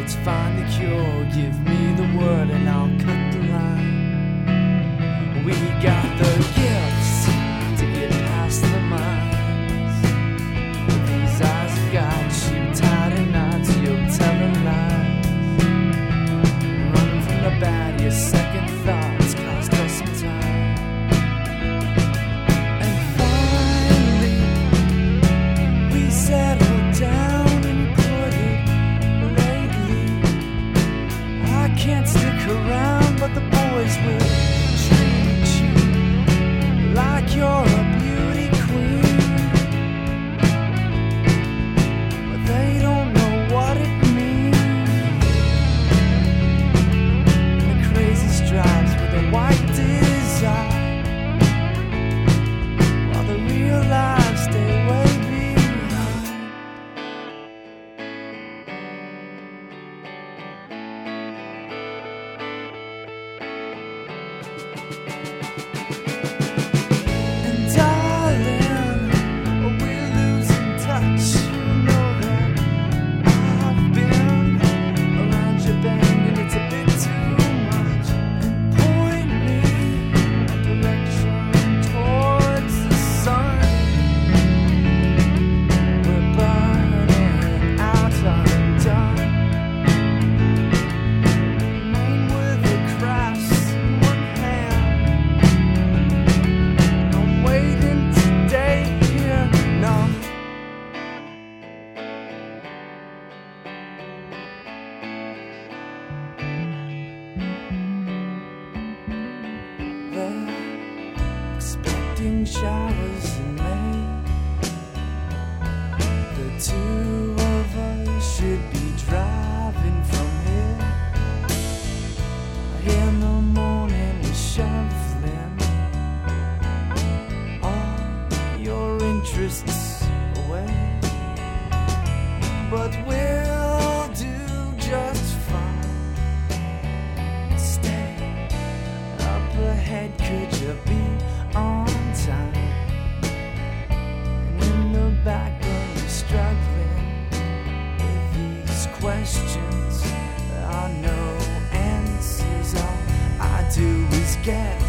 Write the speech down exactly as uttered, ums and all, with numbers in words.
let's find the cure. Give me the word and I'll cut the line. We got the gifts to get past the minds. These eyes have got you tied in knots, you're telling lies. Running from the bad, your second thoughts cost us some time. And finally, we settled down and put it lately. I can't stick around, but the boys will treat you like you're a beauty queen. But they don't know what it means. And the crazy stripes with a white desire, while the real lives stay way behind. And darling, we're losing touch. You know that I've been around your bend and it's a bit too much. And point me a direction towards the sun. We're burning out undone. Name with the crafts in one hand. I'm waiting today here numb. They're expecting showers in May. The two of us should be driving from here. In the morning we're shuffling all your interests away. But we'll do just fine. Stay up ahead, could you be on time? And in the background you're struggling with these questions. There are no answers, all I do is get